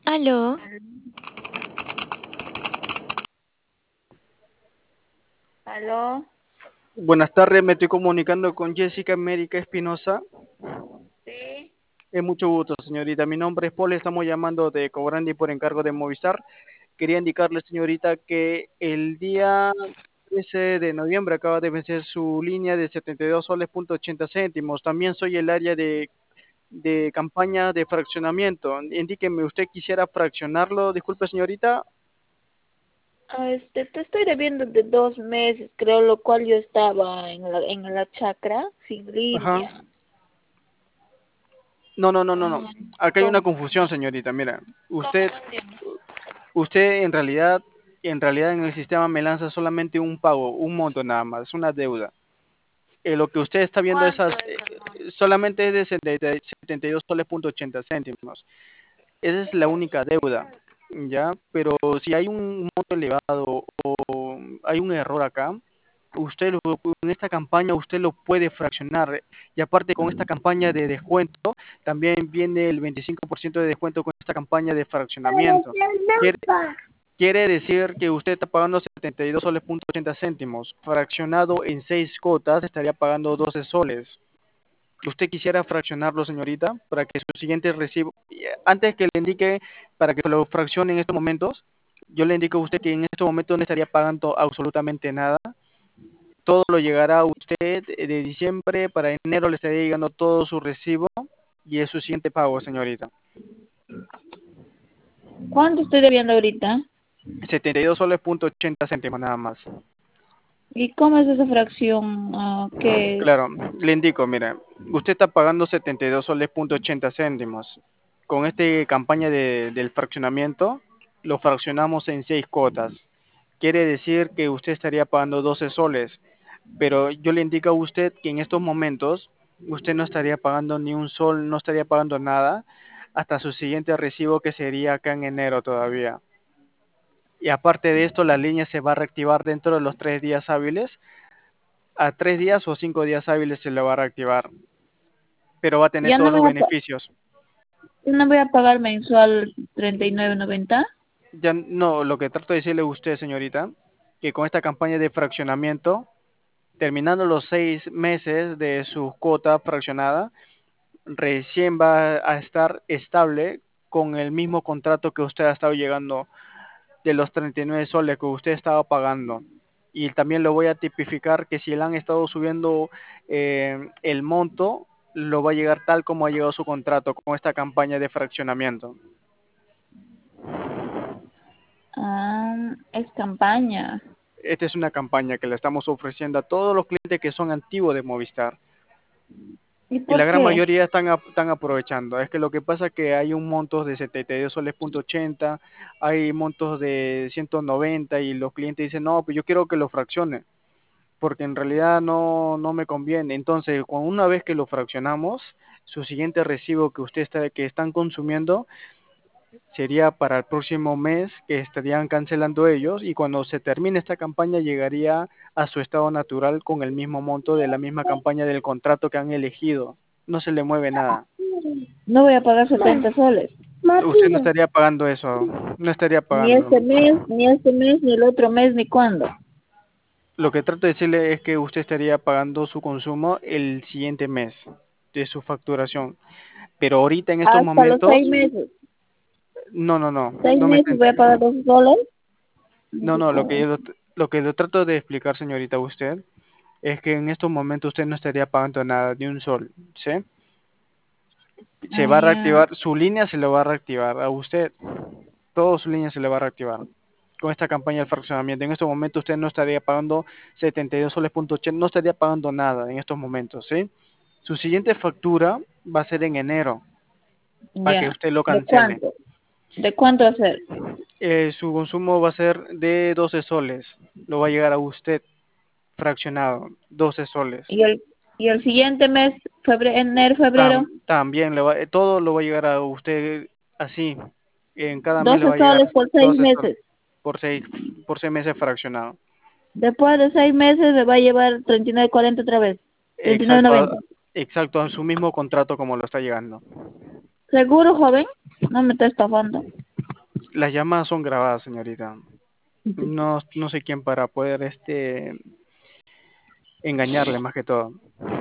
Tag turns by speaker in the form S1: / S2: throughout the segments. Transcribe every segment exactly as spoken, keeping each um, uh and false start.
S1: Aló,
S2: ¿Aló?
S3: Buenas tardes, me estoy comunicando con Jessica América Espinosa.
S2: Sí.
S3: Es mucho gusto, señorita. Mi nombre es Paul, estamos llamando de Cobrandi por encargo de Movistar. Quería indicarle, señorita, que el día trece de noviembre acaba de vencer su línea de setenta y dos soles punto ochenta céntimos. También soy el área de, de campaña de fraccionamiento. Indíqueme, ¿usted quisiera fraccionarlo? Disculpe, señorita.
S2: Ah, este, te estoy debiendo de dos meses, creo, lo cual yo estaba en la, en la chacra sin
S3: Ajá.
S2: línea.
S3: No, no, no, no, no.
S2: Ah,
S3: Acá hay una
S2: ¿cómo?
S3: confusión, señorita. Mira,
S2: ¿Cómo?
S3: usted
S2: No entiendo.
S3: Usted en realidad, en realidad en el sistema me lanza solamente un pago, un monto nada más, una deuda. Eh, lo que usted está viendo
S2: ¿Cuánto
S3: esas,
S2: es
S3: eh,
S2: el monto?
S3: solamente es de setenta setenta y dos soles punto ochenta céntimos. Esa es la única deuda, ¿ya? Pero si hay un monto elevado o hay un error acá, usted lo- en esta campaña usted lo puede fraccionar. Y aparte con esta campaña de descuento, también viene el veinticinco por ciento de descuento con esta campaña de fraccionamiento. Quiere, quiere decir que usted está pagando setenta y dos soles punto ochenta céntimos. Fraccionado en seis cotas estaría pagando doce soles. ¿Usted quisiera fraccionarlo, señorita, para que su siguiente recibo, antes que le indique para que lo fraccione en estos momentos, yo le indico a usted que en estos momentos no estaría pagando absolutamente nada? Todo lo llegará a usted de diciembre, para enero le estaría llegando todo su recibo y es su siguiente pago, señorita.
S2: ¿Cuánto estoy debiendo ahorita?
S3: setenta y dos soles punto ochenta céntimos nada más.
S2: ¿Y cómo es esa fracción? Ah, ¿qué es?
S3: Claro, le indico, mira, usted está pagando setenta y dos soles punto ochenta céntimos. Con esta campaña de, del fraccionamiento, lo fraccionamos en seis cuotas. Quiere decir que usted estaría pagando doce soles, pero yo le indico a usted que en estos momentos usted no estaría pagando ni un sol, no estaría pagando nada hasta su siguiente recibo, que sería acá en enero todavía. Y aparte de esto, la línea se va a reactivar dentro de los tres días hábiles. A tres días o cinco días hábiles se le va a reactivar, pero va a tener
S2: Ya
S3: todos
S2: no
S3: los
S2: voy a, pa-
S3: beneficios.
S2: ya no voy a pagar mensual treinta y nueve noventa.
S3: Ya no, lo que trato de decirle a usted, señorita, que con esta campaña de fraccionamiento, terminando los seis meses de su cuota fraccionada, recién va a estar estable con el mismo contrato que usted ha estado llegando, de los treinta y nueve soles que usted estaba pagando. Y también lo voy a tipificar que si le han estado subiendo eh, el monto, lo va a llegar tal como ha llegado su contrato con esta campaña de fraccionamiento.
S2: Ah, es campaña.
S3: Esta es una campaña que le estamos ofreciendo a todos los clientes que son antiguos de Movistar.
S2: ¿Y
S3: Y la
S2: por
S3: gran
S2: qué?
S3: mayoría están, ap- están aprovechando. Es que lo que pasa es que hay un monto de setenta y dos soles punto ochenta, hay montos de ciento noventa y los clientes dicen, no, pues yo quiero que lo fraccione, porque en realidad no, no me conviene. Entonces, cuando una vez que lo fraccionamos, su siguiente recibo que usted está, que están consumiendo sería para el próximo mes, que estarían cancelando ellos, y cuando se termine esta campaña llegaría a su estado natural con el mismo monto de la misma campaña del contrato que han elegido. No se le mueve nada.
S2: No voy a pagar setenta soles.
S3: Usted no estaría pagando eso, no estaría
S2: Ni
S3: pagando.
S2: este mes, ni este mes, ni el otro mes, ni cuándo.
S3: Lo que trato de decirle es que usted estaría pagando su consumo el siguiente mes de su facturación. Pero ahorita en estos
S2: Hasta los
S3: momentos,
S2: seis meses.
S3: no, no, no,
S2: Seis
S3: no me está
S2: meses voy a
S3: ent-
S2: pagar dos soles.
S3: no, no, lo que yo, lo que yo trato de explicar, señorita, a usted, es que en estos momentos usted no estaría pagando nada, ni un sol, ¿sí? Se
S2: Ah,
S3: va a
S2: ya.
S3: reactivar, su línea se lo va a reactivar a usted, toda su línea se le va a reactivar. Con esta campaña de fraccionamiento, en estos momentos usted no estaría pagando setenta y dos soles punto ochenta, no estaría pagando nada en estos momentos, ¿sí? Su siguiente factura va a ser en enero, para que
S2: Ya.
S3: usted lo
S2: ¿De
S3: cancele.
S2: cuánto? ¿De cuánto hacer?
S3: Eh, su consumo va a ser de doce soles, lo va a llegar a usted fraccionado, doce soles.
S2: Y el, y el siguiente mes, febrero, enero, febrero,
S3: Tam- también le va, eh, todo lo va a llegar a usted así, en cada mes le
S2: doce
S3: va a llegar
S2: soles por seis
S3: doce soles
S2: meses.
S3: por seis, por seis meses fraccionado.
S2: Después de seis meses me va a llevar treinta y nueve cuarenta otra vez. treinta y nueve
S3: Exacto,
S2: noventa.
S3: a- exacto, a su mismo contrato como lo está llegando.
S2: ¿Seguro, joven? No me está estafando.
S3: las llamadas son grabadas, señorita. No, no sé quién para poder este engañarle más que todo.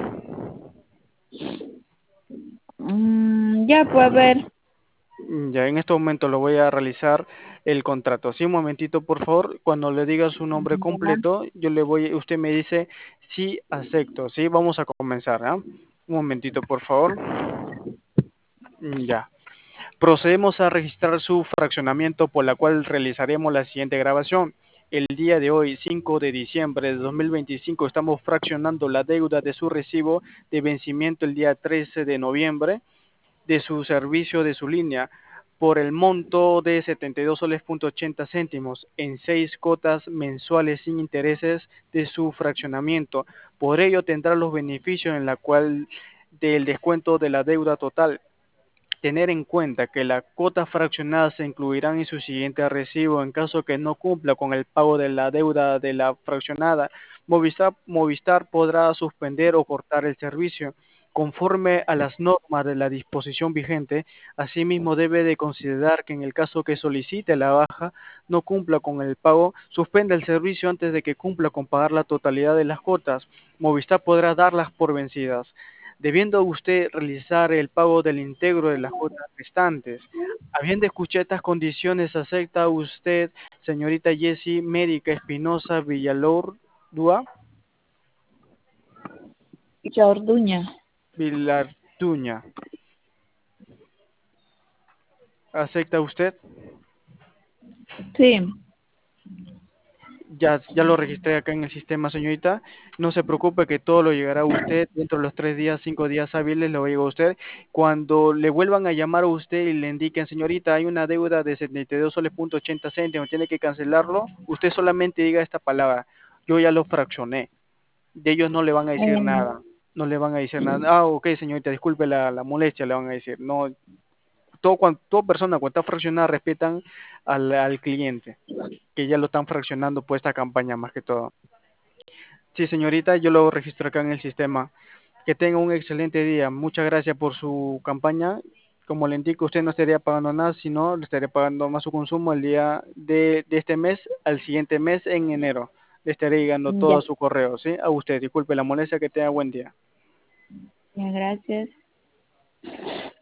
S2: Mm, ya, pues a ver.
S3: Mm, Ya en este momento lo voy a realizar el contrato. Sí, un momentito, por favor. Cuando le diga su nombre
S2: Ya.
S3: completo, yo le voy, usted me dice sí acepto. Sí, vamos a comenzar, ¿ah? Un momentito, por favor. Mm, Ya. Procedemos a registrar su fraccionamiento por la cual realizaremos la siguiente grabación. El día de hoy, cinco de diciembre de dos mil veinticinco, estamos fraccionando la deuda de su recibo de vencimiento el día trece de noviembre de su servicio de su línea por el monto de setenta y dos soles punto ochenta céntimos en seis cotas mensuales sin intereses de su fraccionamiento. Por ello tendrá los beneficios en la cual del descuento de la deuda total. Tener en cuenta que la cuota fraccionada se incluirán en su siguiente recibo en caso que no cumpla con el pago de la deuda de la fraccionada. Movistar, Movistar podrá suspender o cortar el servicio conforme a las normas de la disposición vigente. Asimismo, debe de considerar que en el caso que solicite la baja no cumpla con el pago, suspenda el servicio antes de que cumpla con pagar la totalidad de las cuotas. Movistar podrá darlas por vencidas debiendo usted realizar el pago del integro de las cuotas restantes. Habiendo escuchado estas condiciones, ¿acepta usted, señorita Jessie Médica Espinosa Villalordúa?
S2: Ya, Orduña.
S3: Vilartuña. ¿Acepta usted?
S2: Sí.
S3: Ya, ya lo registré acá en el sistema, señorita. No se preocupe que todo lo llegará a usted dentro de los tres días, cinco días hábiles, lo llega a usted. Cuando le vuelvan a llamar a usted y le indiquen, señorita, hay una deuda de setenta y dos soles punto ochenta céntimos, tiene que cancelarlo, usted solamente diga esta palabra, yo ya lo fraccioné. De ellos no le van a decir
S2: Eh,
S3: nada, no le van a decir nada. Ah, ok, señorita, disculpe la, la molestia, le van a decir. No, todo, cuan- toda persona cuando está fraccionada respetan al, al cliente que ya lo están fraccionando por esta campaña más que todo. Sí, señorita, yo lo registro acá en el sistema. Que tenga un excelente día. Muchas gracias por su campaña. Como le indico, usted no estaría pagando nada, sino le estaría pagando más su consumo el día de, de este mes al siguiente mes en enero. Le estaré llegando
S2: ya,
S3: todo su correo, ¿sí? A usted, disculpe la molestia, que tenga buen día.
S2: ya, gracias.